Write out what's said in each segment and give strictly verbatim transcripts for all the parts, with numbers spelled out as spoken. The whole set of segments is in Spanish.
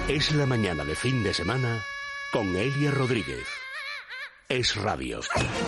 Es la mañana de fin de semana con Elia Rodríguez. Es Radio.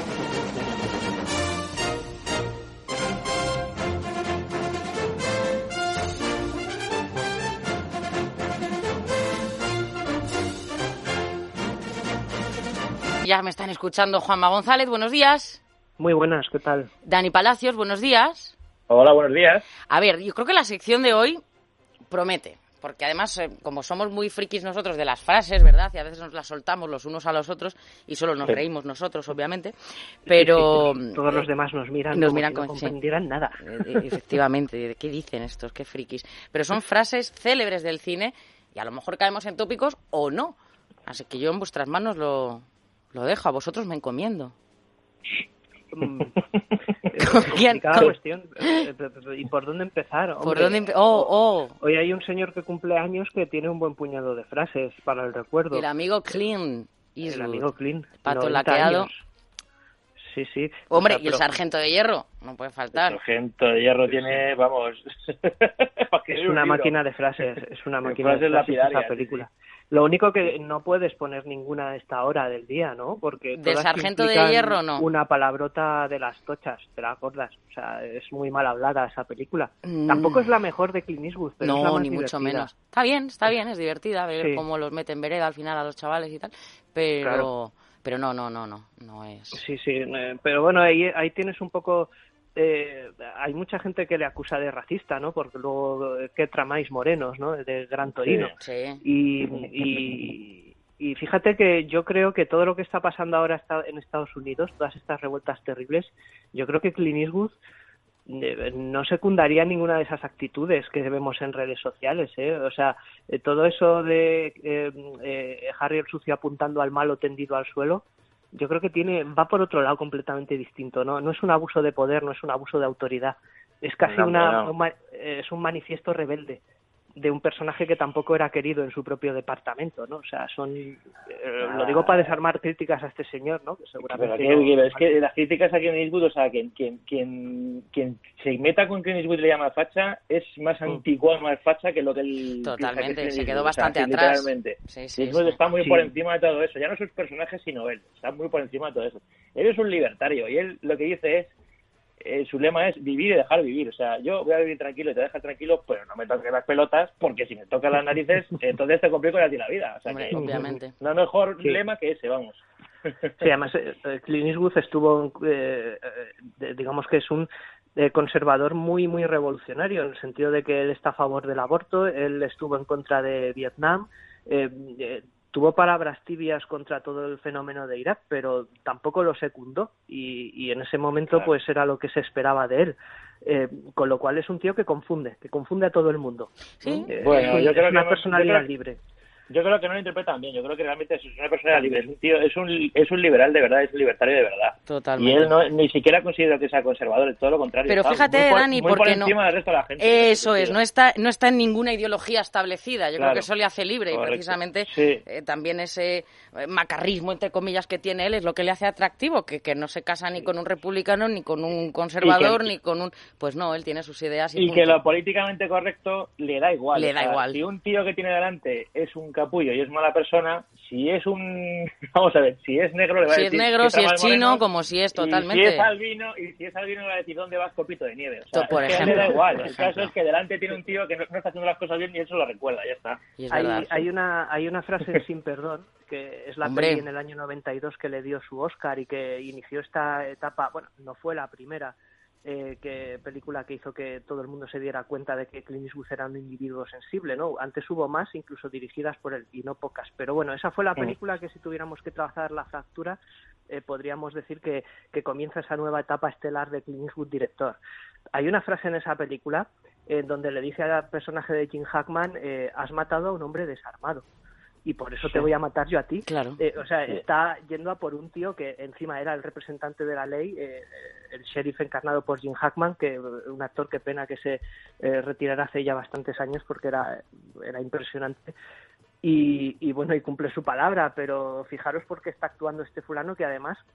Ya me están escuchando. Juanma González, buenos días. Muy buenas, ¿qué tal? Dani Palacios, buenos días. Hola, buenos días. A ver, yo creo que la sección de hoy promete, porque además, eh, como somos muy frikis nosotros de las frases, ¿verdad? Y a veces nos las soltamos los unos a los otros y solo nos sí. reímos nosotros, obviamente, pero... Sí, sí, todos los demás nos miran nos como miran si no como, comprendieran sí. nada. Eh, efectivamente, ¿qué dicen estos? ¿Qué frikis? Pero son frases célebres del cine y a lo mejor caemos en tópicos o no. Así que yo en vuestras manos lo, lo dejo, a vosotros me encomiendo. Complicada cuestión. ¿Y por dónde empezar? Hombre, ¿Por dónde empe- oh, oh. Hoy hay un señor que cumple años que tiene un buen puñado de frases para el recuerdo. El amigo Clint Eastwood. El amigo Clint. Pato laqueado. Años. Sí, sí. Hombre, o sea, y el pero... sargento de hierro, no puede faltar. El sargento de hierro tiene, vamos... es una máquina de frases, es una máquina de frases esa película. Sí. Lo único que no puedes poner ninguna a esta hora del día, ¿no? Porque del sargento de hierro, no. Una palabrota de las tochas, te la acordas. O sea, es muy mal hablada esa película. Mm. Tampoco es la mejor de Clint Eastwood, pero no, es la más ni divertida. mucho menos. Está bien, está bien, es divertida ver sí. cómo los meten vereda al final a los chavales y tal, pero... Claro. Pero no, no, no, no, no es... Sí, sí, eh, pero bueno, ahí, ahí tienes un poco... Eh, hay mucha gente que le acusa de racista, ¿no? Porque luego, ¿qué tramáis morenos, ¿no? De Gran Torino. Sí. Y, y, y fíjate que yo creo que todo lo que está pasando ahora está en Estados Unidos, todas estas revueltas terribles, yo creo que Clint Eastwood no secundaría ninguna de esas actitudes que vemos en redes sociales, ¿eh? O sea, eh, todo eso de eh, eh, Harry el sucio apuntando al malo tendido al suelo, yo creo que tiene va por otro lado completamente distinto, ¿no? No es un abuso de poder, no es un abuso de autoridad, es casi no, una no. Un, es un manifiesto rebelde de un personaje que tampoco era querido en su propio departamento, ¿no? O sea, son... Eh, ah. Lo digo para desarmar críticas a este señor, ¿no? Que seguramente... Pero no, que, es que las críticas a Clint Eastwood, o sea, quien, quien, quien, quien se meta con Clint Eastwood y le llama facha, es más antiguo, más facha que lo que él... Totalmente, que se quedó Eastwood, bastante o sea, atrás. Literalmente. Sí, sí, Eastwood sí. está muy sí. por encima de todo eso. Ya no sus personajes, sino él. Está muy por encima de todo eso. Él es un libertario y él lo que dice es Eh, su lema es vivir y dejar vivir. O sea, yo voy a vivir tranquilo y te dejas tranquilo, pero no me toques las pelotas, porque si me tocas las narices, entonces te complico ya a ti la vida. O sea, Hombre, que obviamente. no mejor sí. lema que ese, vamos. Sí, además eh, Clint Eastwood estuvo, eh, eh, digamos que es un eh, conservador muy, muy revolucionario, en el sentido de que él está a favor del aborto, él estuvo en contra de Vietnam, eh, eh, tuvo palabras tibias contra todo el fenómeno de Irak, pero tampoco lo secundó y, y en ese momento claro. pues era lo que se esperaba de él. Eh, con lo cual es un tío que confunde, que confunde a todo el mundo. Sí. Eh, bueno, es, yo creo es una que personalidad creo, libre. Yo creo que no lo interpretan bien. Yo creo que realmente es una persona libre. Es un tío, es un, es un liberal de verdad, es un libertario de verdad. Totalmente. Y él no, ni siquiera considera que sea conservador, todo lo contrario. Pero fíjate, muy por, Dani, muy porque por encima no... del resto de la gente. Eso es, no está, no está en ninguna ideología establecida. Yo claro. creo que eso le hace libre. Correcto. Y precisamente sí. eh, también ese eh, macarrismo, entre comillas, que tiene él es lo que le hace atractivo, que, que no se casa ni con un republicano, ni con un conservador, que, ni con un... Pues no, él tiene sus ideas y Y punto. que lo políticamente correcto le da igual. Le o da sea, igual. Si un tío que tiene delante es un capullo y es mala persona, si es un... Vamos a ver, si es negro le va si a decir... Si es negro, si es chino, moreno, como si es totalmente... Y si es albino, y si es albino le va a decir dónde vas, copito de nieve. O sea, por es ejemplo, que le da igual. por El ejemplo. caso es que delante tiene un tío que no, no está haciendo las cosas bien y eso lo recuerda, ya está. Y es hay, verdad. hay, una, hay una frase en Sin Perdón, que es la Hombre. peli en el año noventa y dos que le dio su Oscar y que inició esta etapa, bueno, no fue la primera eh, que película que hizo que todo el mundo se diera cuenta de que Clint Eastwood era un individuo sensible, ¿no? Antes hubo más, incluso dirigidas por él, y no pocas. Pero bueno, esa fue la película que si tuviéramos que trabajar la fractura, eh, podríamos decir que, que comienza esa nueva etapa estelar de Clint Eastwood director. Hay una frase en esa película eh, donde le dice al personaje de Jim Hackman, eh, has matado a un hombre desarmado. Y por eso sí. te voy a matar yo a ti. Claro. Eh, o sea, sí. está yendo a por un tío que encima era el representante de la ley, eh, el sheriff encarnado por Jim Hackman, que un actor, qué pena que se eh, retirara hace ya bastantes años porque era, era impresionante. Y, y bueno, y cumple su palabra, pero fijaros por qué está actuando este fulano que además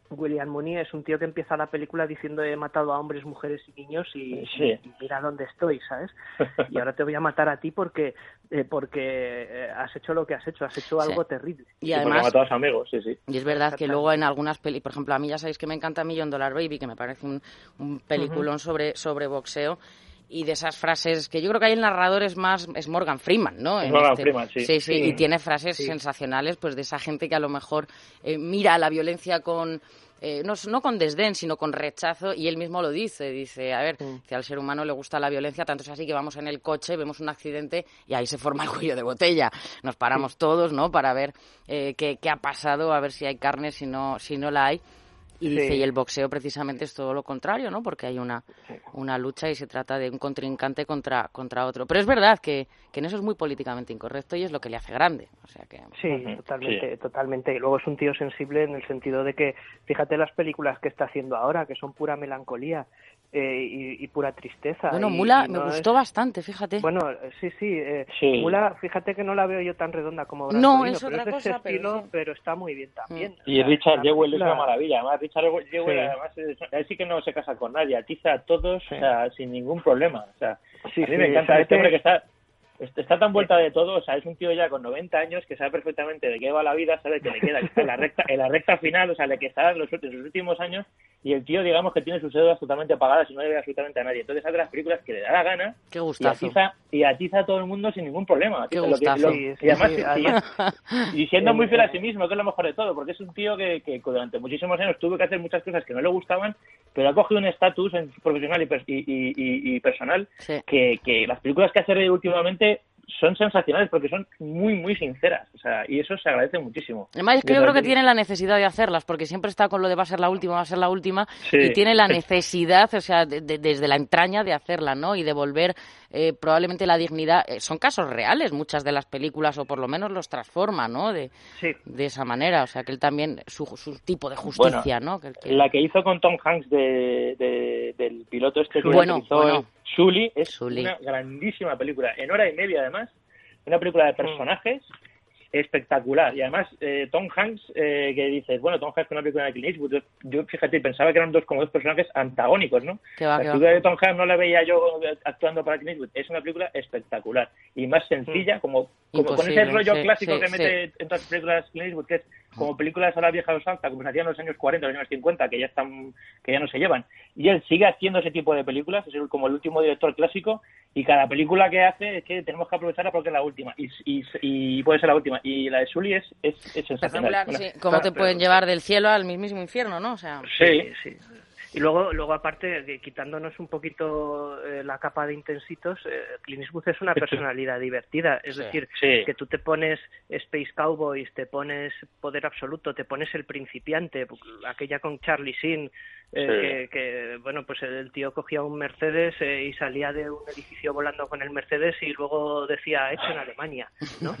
William Mooney es un tío que empieza la película diciendo he matado a hombres, mujeres y niños y, sí. y, y mira dónde estoy, ¿sabes? Y ahora te voy a matar a ti porque eh, porque eh, has hecho lo que has hecho, has hecho algo sí. terrible. Y además, matado a tus amigos, sí, sí. Y es verdad que luego en algunas pelis, por ejemplo, a mí ya sabéis que me encanta Million Dollar Baby, que me parece un, un peliculón uh-huh. sobre, sobre boxeo. Y de esas frases, que yo creo que ahí el narrador es más, es Morgan Freeman, ¿no? Es Morgan este, Freeman, sí. Sí, sí, sí. y tiene frases sí. sensacionales, pues de esa gente que a lo mejor eh, mira la violencia con, eh, no, no con desdén, sino con rechazo, y él mismo lo dice, dice, a ver, sí. que al ser humano le gusta la violencia, tanto es así que vamos en el coche, vemos un accidente y ahí se forma el cuello de botella. Nos paramos sí. todos, ¿no?, para ver eh, qué, qué ha pasado, a ver si hay carne, si no, si no la hay. Y dice, sí. y el boxeo precisamente es todo lo contrario, ¿no? Porque hay una, una lucha y se trata de un contrincante contra, contra otro. Pero es verdad que, que en eso es muy políticamente incorrecto y es lo que le hace grande. O sea que... Sí, uh-huh. totalmente, sí. totalmente. Y luego es un tío sensible en el sentido de que, fíjate las películas que está haciendo ahora, que son pura melancolía eh, y, y pura tristeza. Bueno, y, Mula y me no gustó es... bastante, fíjate. Bueno, sí, sí, eh, sí. Mula, fíjate que no la veo yo tan redonda como Gran No, Torino, es pero otra es de cosa, ese estilo, pero, sí. pero está muy bien también. Mm. Y o sea, Richard Jewell película... es una maravilla. Además, Richard Jewell sí. además él sí que no se casa con nadie, atiza a todos, sí. o sea, sin ningún problema. O sea, sí, a mí sí, me encanta sí, este sí. hombre que está está tan vuelta de todo, o sea, es un tío ya con noventa años que sabe perfectamente de qué va la vida, sabe que le queda en la recta en la recta final, o sea, le que está en los, en sus últimos años, y el tío, digamos, que tiene sus deudas totalmente pagadas y no debe absolutamente a nadie. Entonces hace las películas que le da la gana. Qué gustazo. Y atiza, y atiza a todo el mundo sin ningún problema. Qué lo gustazo. Que, lo, sí, sí, y además, sí, y, además... y siendo muy fiel a sí mismo, que es lo mejor de todo, porque es un tío que, que durante muchísimos años tuvo que hacer muchas cosas que no le gustaban, pero ha cogido un estatus profesional y, y, y, y personal sí. que, que las películas que hace últimamente son sensacionales porque son muy, muy sinceras, o sea, y eso se agradece muchísimo. Además, es que yo creo que tiene la necesidad de hacerlas, porque siempre está con lo de va a ser la última, va a ser la última, sí. y tiene la necesidad, o sea, de, de, desde la entraña de hacerla, ¿no? Y de volver eh, probablemente la dignidad. Eh, son casos reales muchas de las películas, o por lo menos los transforma, ¿no? De, sí. de esa manera, o sea, que él también, su, su tipo de justicia, bueno, ¿no? Que, que... La que hizo con Tom Hanks de, de, del piloto este que bueno, hizo bueno. Sully, es Sully. una grandísima película, en hora y media además, una película de personajes mm. espectacular. Y además, eh, Tom Hanks, eh, que dices, bueno, Tom Hanks con una película de Clint Eastwood, yo, yo fíjate, pensaba que eran dos como dos personajes antagónicos, ¿no? Que va, la que película va. de Tom Hanks no la veía yo actuando para Clint Eastwood. Es una película espectacular y más sencilla, mm. como, como con ese rollo sí, clásico sí, que mete sí. en todas las películas Clint Eastwood, que es como películas a la vieja usanza, como se hacían en los años cuarenta, los años cincuenta, que ya están, que ya no se llevan. Y él sigue haciendo ese tipo de películas, es como el último director clásico, y cada película que hace es que tenemos que aprovecharla porque es la última, y, y, y puede ser la última. Y la de Sully es, es, es sensacional. Sí. ¿Cómo te pueden llevar del cielo al mismísimo infierno, no? O sea, sí, sí. Y luego, luego aparte, quitándonos un poquito eh, la capa de intensitos, eh, Clint Eastwood es una personalidad divertida. Es sí, decir, sí. que tú te pones Space Cowboys, te pones Poder Absoluto, te pones El Principiante, aquella con Charlie Sheen, eh, sí. que, que, bueno, pues el tío cogía un Mercedes eh, y salía de un edificio volando con el Mercedes y luego decía, hecho en Alemania, ¿no?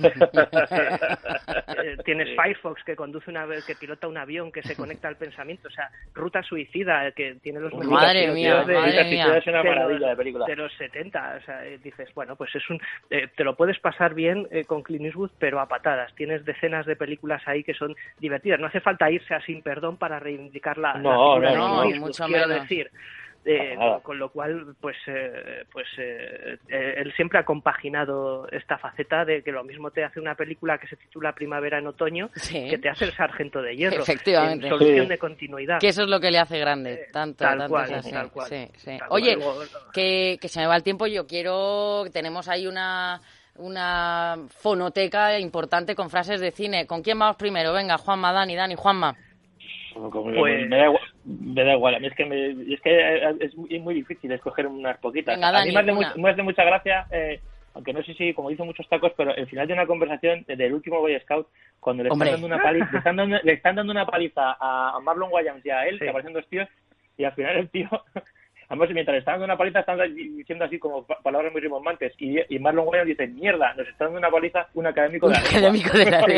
eh, tienes sí. Firefox, que conduce una que pilota un avión, que se conecta al pensamiento, o sea, Ruta Suicida, que tiene los mejores madre mía, de, madre de, mía. Es una maravilla de película. De los setenta, o sea, eh, dices, bueno, pues es un eh, te lo puedes pasar bien eh, con Clint Eastwood, pero a patadas. Tienes decenas de películas ahí que son divertidas. No hace falta irse a Sin Perdón para reivindicar la, no, la no, no, Eastwood, mucho quiero menos. decir. Eh, con, con lo cual, pues, eh, pues eh, eh, él siempre ha compaginado esta faceta de que lo mismo te hace una película que se titula Primavera en Otoño, sí. que te hace El Sargento de Hierro. Efectivamente. En solución sí. de continuidad. Que eso es lo que le hace grande. Tanto, tal tanto cual, es así. tal cual. Sí, sí. Tal Oye, cual. que, que se me va el tiempo. Yo quiero... Tenemos ahí una... una fonoteca importante con frases de cine. ¿Con quién vamos primero? Venga, Juanma, Dani, Dani, Juanma. Pues... me, da igual, me da igual, a mí es que, me, es, que es muy, muy difícil escoger unas poquitas. Venga, Dani, a mí me hace, una. mucho, me hace mucha gracia, eh, aunque no sé si, como dicen muchos tacos, pero el final de una conversación del último Boy Scout, cuando le están, dando una, paliza, le, están dando, le están dando una paliza a, a Marlon Wayans y a él, sí. que aparecen dos tíos, y al final el tío... Además, mientras le están dando una paliza, están diciendo así como palabras muy rimbombantes. Y, y Marlon Wayans dice, mierda, nos está dando una paliza un académico de la lengua. académico de la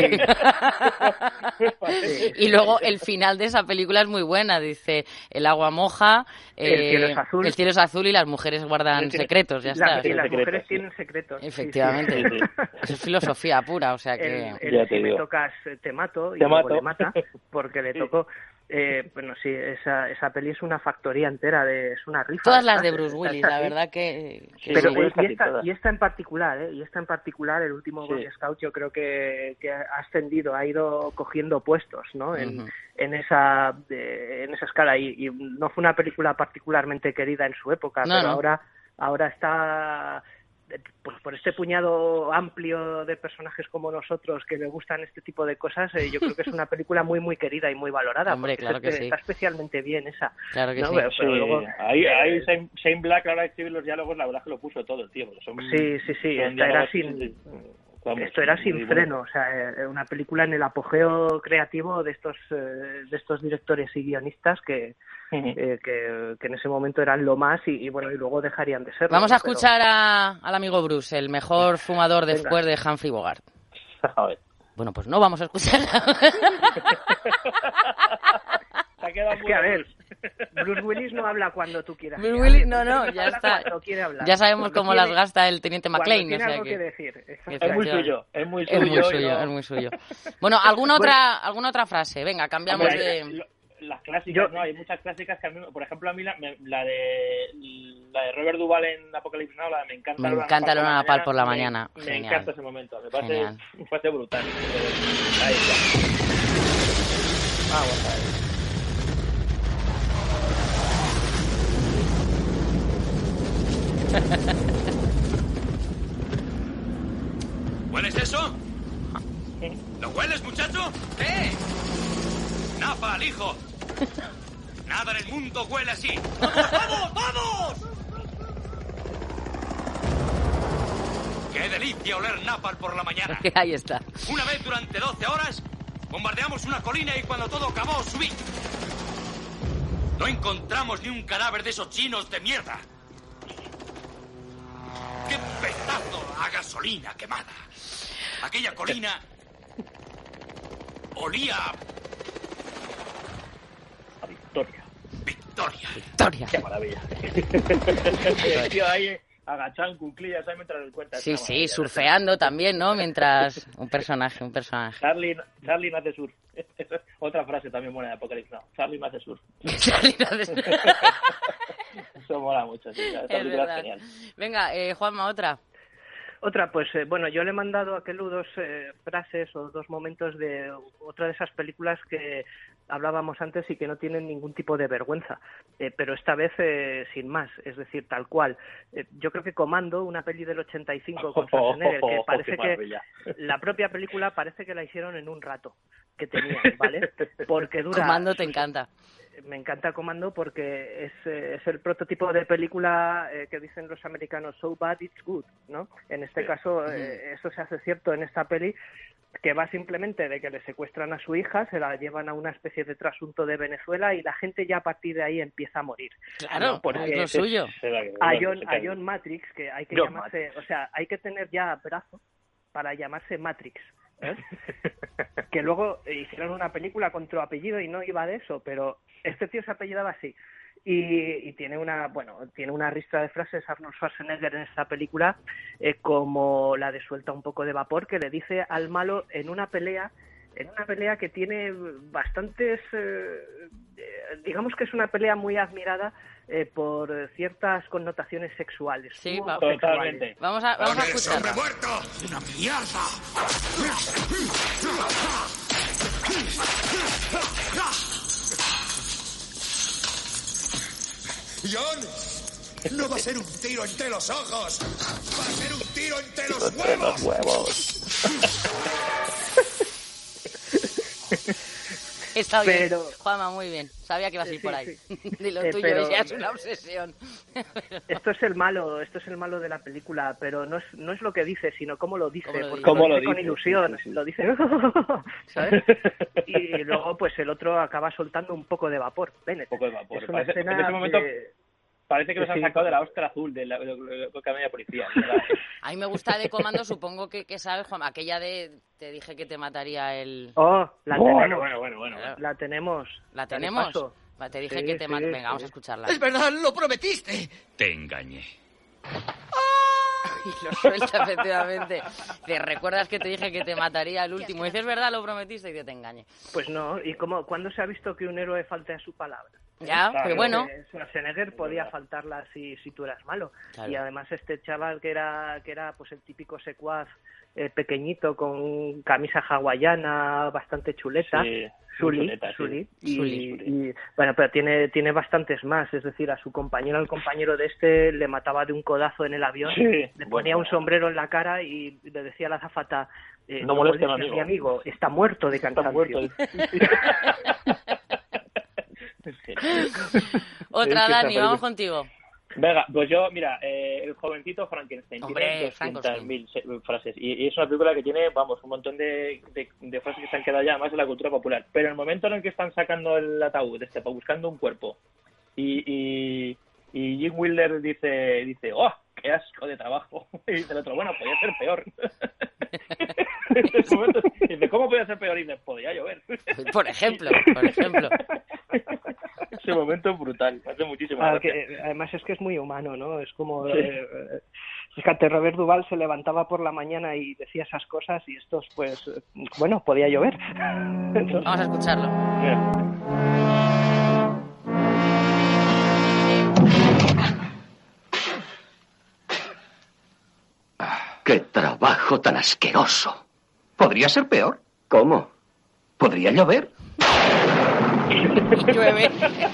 lengua. Y luego el final de esa película es muy buena. Dice, el agua moja, eh, el, cielo es azul. el cielo es azul y las mujeres guardan tiene, secretos. Ya la, está. Y las secretos, mujeres sí. tienen secretos. Efectivamente. Sí, sí. Eso es filosofía pura, o sea que... El, el, si me tocas, te mato, y te luego mato. le mata, porque le tocó... Eh, bueno, sí, esa, esa peli es una factoría entera, de, es una rifa. Todas las de Bruce Willis, la verdad que... que Pero, sí. eh, y, esta, y esta en particular, ¿eh? Y esta en particular, el último sí. Boy Scout, yo creo que, que ha ascendido, ha ido cogiendo puestos, ¿no? En, uh-huh. en, esa, de, en esa escala. Y, y no fue una película particularmente querida en su época, no, pero no. ahora ahora está... pues por este puñado amplio de personajes como nosotros que le gustan este tipo de cosas, eh, yo creo que es una película muy muy querida y muy valorada. Hombre, claro que está, sí. está especialmente bien esa. Claro que ¿no? sí. Pero, pero sí. luego, ahí, eh, ahí Shane, Shane Black a la hora de escribir los diálogos, la verdad que lo puso todo el tío. Son, sí, sí, sí. Esta era sin, sí, vamos, esto era sin freno, bueno. O sea, una película en el apogeo creativo de estos eh, de estos directores y guionistas que Uh-huh. Eh, que, que en ese momento eran lo más y, y bueno, y luego dejarían de serlo. Vamos ¿no? a escuchar Pero... a, al amigo Bruce, el mejor fumador Venga. después de Humphrey Bogart. A ver. Bueno, pues no vamos a escucharla. Es que, a ver, Bruce Willis no habla cuando tú quieras. Bruce Willis, no, no, ya está. Quiere hablar. Ya sabemos cuando cómo quiere, las gasta el teniente McClane. Tiene o sea algo que... que decir. Es muy suyo, es muy suyo. Es muy suyo, no... es muy suyo. Bueno, ¿alguna otra, alguna otra frase? Venga, cambiamos Hombre, de... Lo... Las clásicas, Yo, ¿no? Hay muchas clásicas que a mí, por ejemplo, a mí la, me, la de la de Robert Duvall en Apocalipsis Now, la de Me encanta Me encanta Lorna Napal por la mañana. Me, Genial. me encanta ese momento, me parece, Genial. me parece brutal. Ahí está. Vamos a ver. ¿Hueles eso? ¿Lo hueles, muchacho? ¿Qué? Napal, hijo. Nada en el mundo huele así. ¡Vamos, vamos, vamos! ¡Qué delicia oler napal por la mañana! Ahí está. Una vez durante doce horas, bombardeamos una colina y cuando todo acabó, subí. No encontramos ni un cadáver de esos chinos de mierda. ¡Qué pedazo a gasolina quemada! Aquella colina olía... a Victoria. Victoria. Victoria. Qué maravilla. El tío ahí agachado en cuclillas ahí mientras les cuenta. Sí, sí, surfeando también, ¿no? Mientras... Un personaje, un personaje. Charlie, Charlie no hace surf. Otra frase también buena de Apocalipsis. No, Charlie no hace surf. Charlie no hace surf. Eso mola mucho, sí. Esta película es genial. Venga, eh, Juanma, otra. Otra, pues eh, bueno, yo le he mandado a Kelu dos eh, frases o dos momentos de otra de esas películas que hablábamos antes y que no tienen ningún tipo de vergüenza, eh, pero esta vez eh, sin más, es decir, tal cual. Eh, yo creo que Comando, una peli del ochenta y cinco con Schwarzenegger, que parece que la propia película parece que la hicieron en un rato que tenían, ¿vale? Porque dura... Comando te encanta. Me encanta Comando porque es, eh, es el prototipo de película eh, que dicen los americanos, so bad it's good, ¿no? En este caso, eh, eso se hace cierto en esta peli, que va simplemente de que le secuestran a su hija, se la llevan a una especie de trasunto de Venezuela y la gente ya a partir de ahí empieza a morir. Claro, ¿no? Porque es lo suyo. A John, a John Matrix, que hay que John llamarse, Matrix. O sea, hay que tener ya brazo para llamarse Matrix. ¿Eh? Que luego hicieron una película con otro apellido y no iba de eso, pero este tío se apellidaba así y, y tiene una bueno tiene una ristra de frases Arnold Schwarzenegger en esta película, eh, como la de suelta un poco de vapor, que le dice al malo en una pelea en una pelea que tiene bastantes eh, digamos que es una pelea muy admirada eh, por ciertas connotaciones sexuales. Sí, va, totalmente. Vamos a, vamos a escucharla. ¡Hombre muerto! ¡Una mierda! ¡John! No va a ser un tiro entre los ojos. Va a ser un tiro entre los entre huevos. Los huevos. Está bien, pero... Juanma, muy bien. Sabía que ibas a ir sí, por ahí. Sí. Y lo eh, tuyo pero... ya es una obsesión. Esto es el malo, esto es el malo de la película, pero no es no es lo que dice, sino cómo lo dice, ¿Cómo lo porque dice? ¿Cómo lo lo dice con dice? ilusión, Sí, sí, sí. lo dice, ¿sabes? Y luego pues el otro acaba soltando un poco de vapor. Bennett. Un poco de vapor. Es una Parece, escena en ese momento de... parece que los sí, han sí. sacado de la ostra azul de la, de la, de la media policía. ¿Verdad? A mí me gusta de Comando, supongo que, que sabes, Juan, aquella de te dije que te mataría el... Oh, la Bueno, tenemos. bueno, bueno, bueno. Claro. La tenemos. ¿La tenemos? paso. Va, Te dije Sí, que te mataría... sí, Venga, vamos sí. a escucharla. Es verdad, lo prometiste. Te engañé. ¡Ay! Y lo suelta, efectivamente. ¿Te recuerdas que te dije que te mataría al último? Y dices, es verdad, lo prometiste, y yo te engañé. Pues no, ¿y cómo, cuándo se ha visto que un héroe falte a su palabra? Ya, Claro, pero bueno. eh, Schwarzenegger podía faltarla si, si tú eras malo. Claro. Y además este chaval que era que era pues el típico secuaz eh, pequeñito con camisa hawaiana, bastante chuleta. Sí, Sully, chuleta, sí. Sully, y, Sully. y bueno, pero tiene tiene bastantes más, es decir, a su compañero, al compañero de este le mataba de un codazo en el avión, Sí, le ponía bueno. un sombrero en la cara y le decía a la azafata, eh, No moleste a mi molestes amigo. amigo, está muerto de Está cansancio. muerto. Otra, Es que Dani, esa vamos película- contigo. Venga, pues yo, mira, eh, el jovencito Frankenstein Hombre, tiene doscientas Frankenstein. mil se- frases y, y es una película que tiene, vamos, un montón de, de, de frases que se han quedado ya además en la cultura popular. Pero el momento en el que están sacando el ataúd, este, buscando un cuerpo y, y, y Jim Wilder dice, dice, ¡oh, qué asco de trabajo! Y dice el otro, bueno, podía ser peor. En ese momento, dice, ¿cómo podía ser peor? Y dice, podía llover. Por ejemplo, por ejemplo. Ese momento es brutal, me hace muchísima Ah, gracia. que, además es que es muy humano, ¿no? Es como... Sí. Eh, eh, fíjate, Robert Duvall se levantaba por la mañana y decía esas cosas y estos, pues, eh, bueno, podía llover. Entonces, Vamos a escucharlo. Mira. ¡Qué trabajo tan asqueroso! ¿Podría ser peor? ¿Cómo? ¿Podría llover? Y llueve.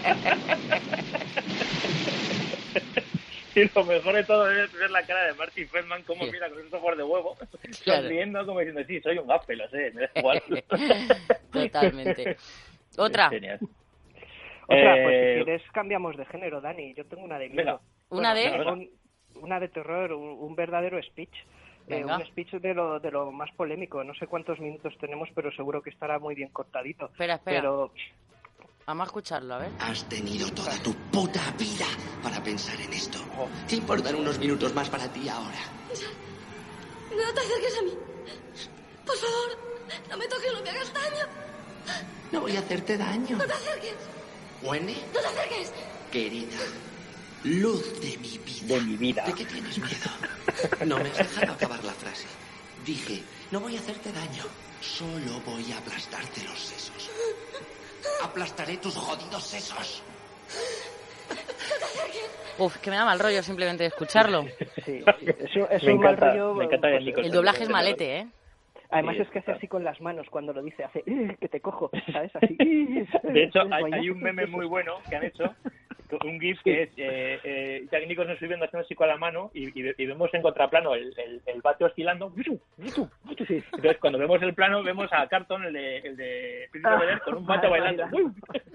Y lo mejor de todo es ver la cara de Marty Feldman como Sí. mira con esos ojos de huevo, Claro. sonriendo como diciendo, sí, soy un gafe, lo sé, me da igual. Totalmente. Otra. Es genial. Otra, Eh, pues si quieres cambiamos de género, Dani. Yo tengo una de miedo. Venga. ¿Una de? venga, venga. un- una de terror, un, un verdadero speech. Eh, Venga. un speech de lo, de lo más polémico. No sé cuántos minutos tenemos, pero seguro que estará muy bien cortadito. Espera, espera. Pero Vamos a escucharlo, a ver. Has tenido toda tu puta vida para pensar en esto. ¿Te importan unos minutos más para ti ahora? No te acerques a mí. Por favor, no me toques, no me hagas daño. No voy a hacerte daño. No te acerques, ¿Huene? no te acerques. Querida, luz de mi vida. De mi vida. ¿De qué tienes miedo? No me has dejado acabar la frase. Dije, no voy a hacerte daño. Solo voy a aplastarte los sesos. Aplastaré tus jodidos sesos. Uf, que me da mal rollo simplemente de escucharlo. sí, eso es Me un mal encanta, rollo. me encanta pues, el Nicholson. El doblaje es malete, ¿eh? Además Sí, es que hace claro. así con las manos cuando lo dice, hace "Eh, que te cojo", ¿sabes? Así. De hecho, hay, Guayazo. hay un meme muy bueno que han hecho, un GIF que es eh, eh, Jack Nicholson subiendo haciendo así con la mano y, y, y vemos en contraplano el, el, el bate oscilando. Sí. Entonces, cuando vemos el plano, vemos a Carlton, el de, el de Príncipe Ah, Bel-Air, con un bate vale, bailando.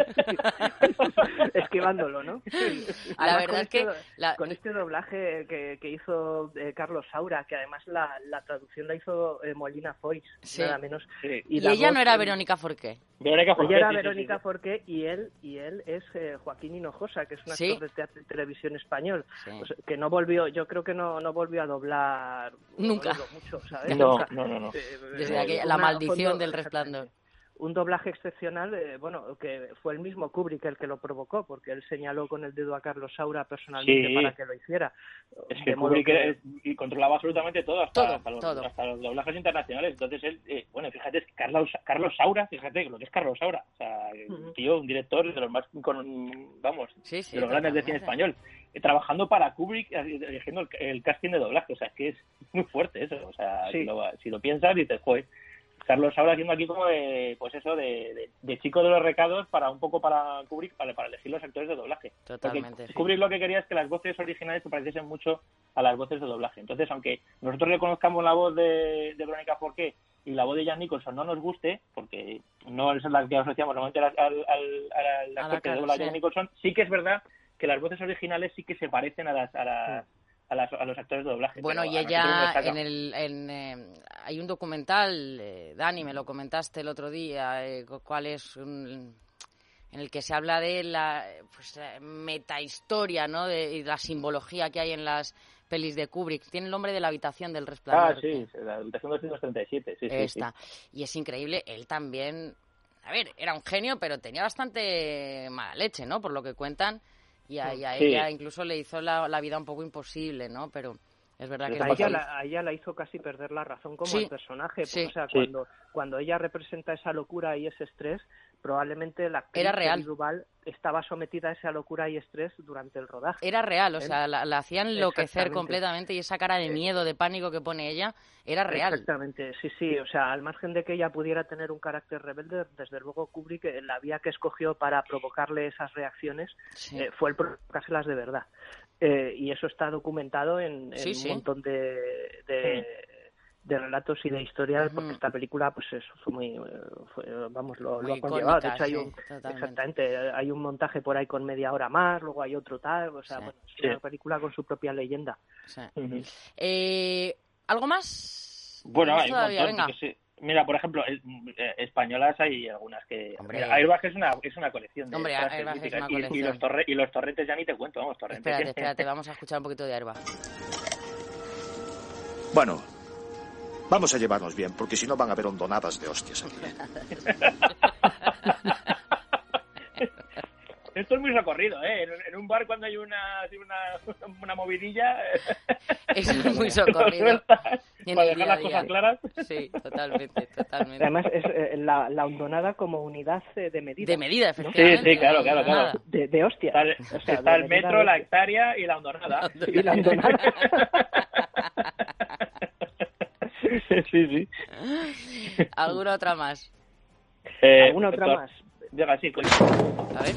Esquivándolo, ¿no? La Además, verdad con es que este, la- con este doblaje que, que hizo eh, Carlos Saura, que además la, la traducción la hizo eh, Molina Foix, Sí. nada menos. Sí. Y la ella voz, no era eh, Verónica Forqué. Verónica Forqué, Ella era sí, sí, sí, Verónica sí. Forqué y él y él es eh, Joaquín Hinojosa, que es un Sí. actor de teatro y televisión español, Sí. pues, que no volvió, yo creo que no, no volvió a doblar Nunca. no dobló mucho, ¿sabes? No, Nunca. no, no, no. Eh, Desde eh, aquella- la una- maldición fondo- del Resplandor. Un doblaje excepcional, eh, bueno, que fue el mismo Kubrick el que lo provocó, porque él señaló con el dedo a Carlos Saura personalmente Sí. para que lo hiciera. Es De que modo Kubrick que- era- y controlaba absolutamente todo, hasta, Todo, hasta, los, todo. hasta los doblajes internacionales. Entonces él, eh, bueno, fíjate, es que Carlos, Carlos Saura, fíjate lo que es Carlos Saura. O sea, Ujú. un tío, un director de los más, con, vamos, Sí, sí, de los grandes de cine totalmente. español. Eh, Trabajando para Kubrick, eh, eligiendo el, el casting de doblaje. O sea, es que es muy fuerte eso. O sea, Sí. si, lo, si lo piensas, dices, joder. Carlos Saura haciendo aquí como de, pues eso, de, de, de chico de los recados para un poco para Kubrick, para, para elegir los actores de doblaje. Totalmente, Porque sí. Kubrick lo que quería es que las voces originales se pareciesen mucho a las voces de doblaje. Entonces, aunque nosotros reconozcamos la voz de, de Verónica Forqué y la voz de Jack Nicholson no nos guste, porque no es la que asociamos normalmente al, al, al, al A actor la que cara, dobla a sí. Jack Nicholson, sí que es verdad que las voces originales sí que se parecen a las... A las A, las, a los actores de doblaje. Bueno, pero y a nosotros nos ella saca. en el en, eh, hay un documental, eh, Dani, me lo comentaste el otro día, eh, cu- cuál es un- en el que se habla de la pues, eh, metahistoria, ¿no? De, y la simbología que hay en las pelis de Kubrick. Tiene el nombre de la habitación del Resplandor. Ah, sí, la habitación doscientos treinta y siete, sí, sí, Esta. sí. Y es increíble, él también, a ver, era un genio, pero tenía bastante mala leche, ¿no? Por lo que cuentan. Y a, y a Sí. ella incluso le hizo la, la vida un poco imposible, ¿no? Pero Es verdad que a, es ella muy la, a ella la hizo casi perder la razón como Sí, el personaje. sí. O sea, Sí. cuando, cuando ella representa esa locura y ese estrés, probablemente la actriz Era real. Shelley Duvall estaba sometida a esa locura y estrés durante el rodaje. Era real, o ¿Eh? sea, la, la hacían enloquecer Exactamente. completamente y esa cara de miedo, de pánico que pone ella, era real. Exactamente, sí, sí, o sea, al margen de que ella pudiera tener un carácter rebelde, desde luego Kubrick, eh, la vía que escogió para provocarle esas reacciones Sí. eh, fue el provocárselas de verdad. Eh, y eso está documentado en, en Sí, sí. un montón de, de, de relatos y de historias, Ujú. porque esta película, pues eso, fue muy, eh, fue, vamos, lo, Muy lo ha conllevado. De icónica, hecho, hay sí, un, totalmente. exactamente, hay un montaje por ahí con media hora más, luego hay otro tal, o sea, Sí. bueno, es Sí. una película con su propia leyenda. Sí. Ujú. Eh, ¿Algo más? Bueno, ¿Tenemos hay un todavía? montón, Venga. yo qué sé. Mira, por ejemplo, es- eh, españolas hay algunas que... Hombre. Mira, Airbag es una, es una colección de Hombre, frases Airbag es míticas. una Y- Y, colección. los torre- y los torrentes ya ni te cuento, vamos, torrentes. Espérate, espérate, vamos a escuchar un poquito de Airbag. Bueno, vamos a llevarnos bien, porque si no van a haber hondonadas de hostias aquí. Esto es muy recorrido, ¿eh? En, en un bar cuando hay una, así una, una movidilla... Es muy socorrido. sueltas En para el dejar día a las día. cosas claras. Sí, totalmente, totalmente. Además, es eh, la, la hondonada como unidad eh, de medida. De medida, ¿no? efectivamente. Sí, sí, claro, claro, claro. Nada. De, de hostia. Está, el- O sea, está de el medida metro, de- la hectárea y la hondonada. Y la hondonada. Sí, sí. ¿Alguna otra más? Eh, ¿Alguna otra doctor, más? Diga, sí, coño. A ver.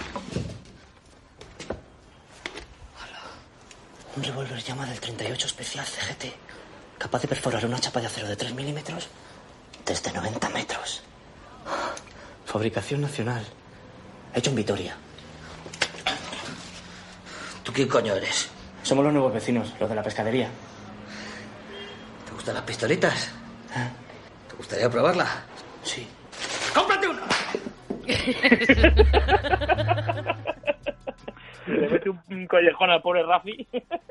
Un revólver llama del treinta y ocho especial C G T, capaz de perforar una chapa de acero de tres milímetros desde noventa metros. Fabricación nacional. Hecho en Vitoria. ¿Tú quién coño eres? Somos los nuevos vecinos, los de la pescadería. ¿Te gustan las pistolitas? ¿Eh? ¿Te gustaría probarla? Sí. ¡Cómprate una! Le mete un, un collejón al pobre Rafi.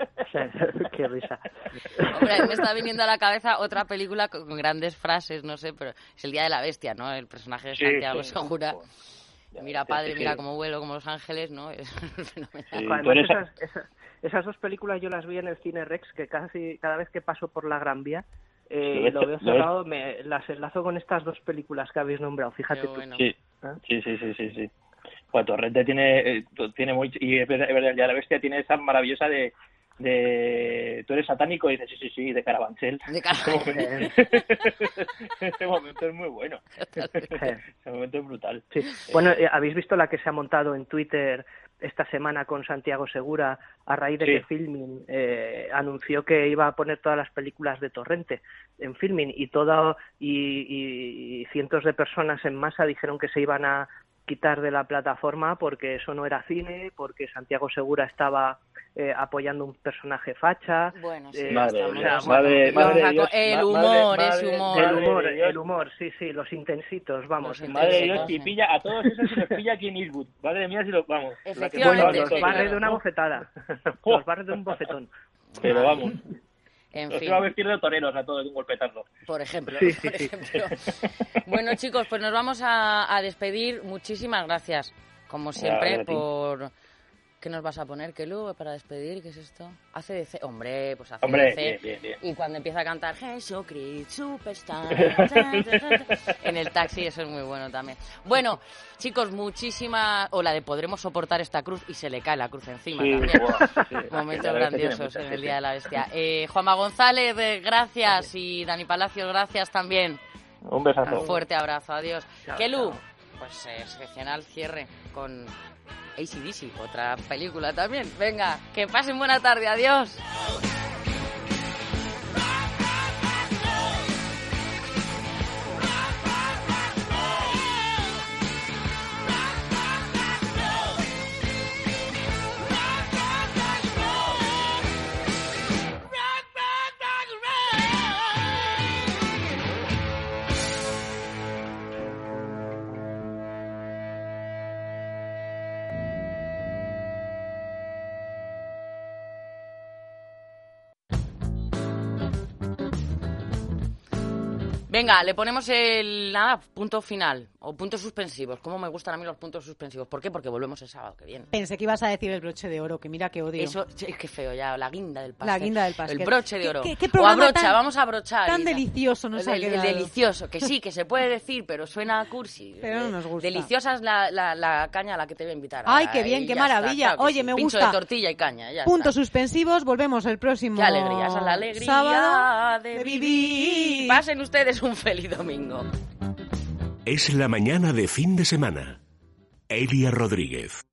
Qué risa. Hombre, me está viniendo a la cabeza otra película con grandes frases, no sé, pero es El Día de la Bestia, ¿no? El personaje de Sí, Santiago sí. Segura. Mira, padre, sí, mira sí. cómo vuelo, como Los Ángeles, ¿no? Es fenomenal. Sí, tú Además, eres- esas, esas, esas dos películas yo las vi en el Cine Rex, que casi cada vez que paso por la Gran Vía eh, Lo ves- lo veo lo ves- cerrado, me las enlazo con estas dos películas que habéis nombrado, fíjate Qué tú. bueno. Sí, ¿Eh? sí, sí, sí, sí, sí. Bueno, Torrente tiene, eh, tiene muy... Y es verdad, es verdad, ya la bestia tiene esa maravillosa de... de tú eres satánico y dices, sí, sí, sí, de Carabanchel. De cara- Este momento, este momento es muy bueno. Este momento es brutal. Sí. Bueno, eh, ¿habéis visto la que se ha montado en Twitter esta semana con Santiago Segura a raíz de Sí. que Filmin eh, anunció que iba a poner todas las películas de Torrente en Filmin y todo y, y- y cientos de personas en masa dijeron que se iban a quitar de la plataforma porque eso no era cine, porque Santiago Segura estaba eh, apoyando un personaje facha. Bueno, sí, eh, Madre estamos- mía, o sea, madre, bueno, madre de Los Dios, raco- el ma- humor, madre- ese madre- humor. el madre humor, de Dios. el humor, sí, sí, los intensitos, vamos. Los Madre de Dios, Sí. si pilla a todos esos, si los pilla aquí en Eastwood. Madre mía, si los vamos. la que- Efectivamente, Bueno, sí, los sí, barre claro. de una bofetada, los barre de un bofetón. Pero vamos, En los fin, iba a vestir de toreros a todos de un golpetazo. por ejemplo. Sí, sí, por sí. ejemplo. Bueno, chicos, pues nos vamos a, a despedir. Muchísimas gracias, como siempre, Gracias a ti. por... ¿Qué nos vas a poner, Kelu, para despedir? ¿Qué es esto? A C D C. Hombre, pues A C D C. Hombre, bien, bien, bien. Y cuando empieza a cantar Jesucristo Superstar ta, ta, ta, ta, en el taxi, eso es muy bueno también. Bueno, chicos, muchísimas... O la de podremos soportar esta cruz y se le cae la cruz encima Sí, también. buah, sí. Momentos La verdad es que tiene grandiosos muchas, en sí, el sí. Día de la Bestia. Eh, Juanma González, eh, gracias. Y Dani Palacios, gracias también. Un besazo. Un fuerte abrazo, adiós. Chao, Kelu, chao. pues eh, excepcional cierre con A C D C, otra película también. Venga, que pasen buena tarde, adiós. Venga, le ponemos el nada, punto final. O puntos suspensivos. ¿Cómo me gustan a mí los puntos suspensivos? ¿Por qué? Porque volvemos el sábado que viene. Pensé que ibas a decir el broche de oro, que mira que odio. Eso es que feo ya, la guinda del pastel. La guinda del pastel. El broche de oro. ¿Qué, qué, qué o a brocha, tan, vamos a brochar. Tan delicioso nos el, ha el, quedado. El delicioso, que sí, que se puede decir, pero suena a cursi. Pero no nos gusta. Deliciosa es la, la, la caña a la que te voy a invitar. Ay, qué bien, qué maravilla. Está, claro Oye, sí. me Pincho gusta. de tortilla y caña, ya Puntos está. suspensivos, volvemos el próximo Qué alegría, esa es la alegría sábado de vivir. Pasen ustedes un feliz domingo. Es la mañana de fin de semana. Elia Rodríguez.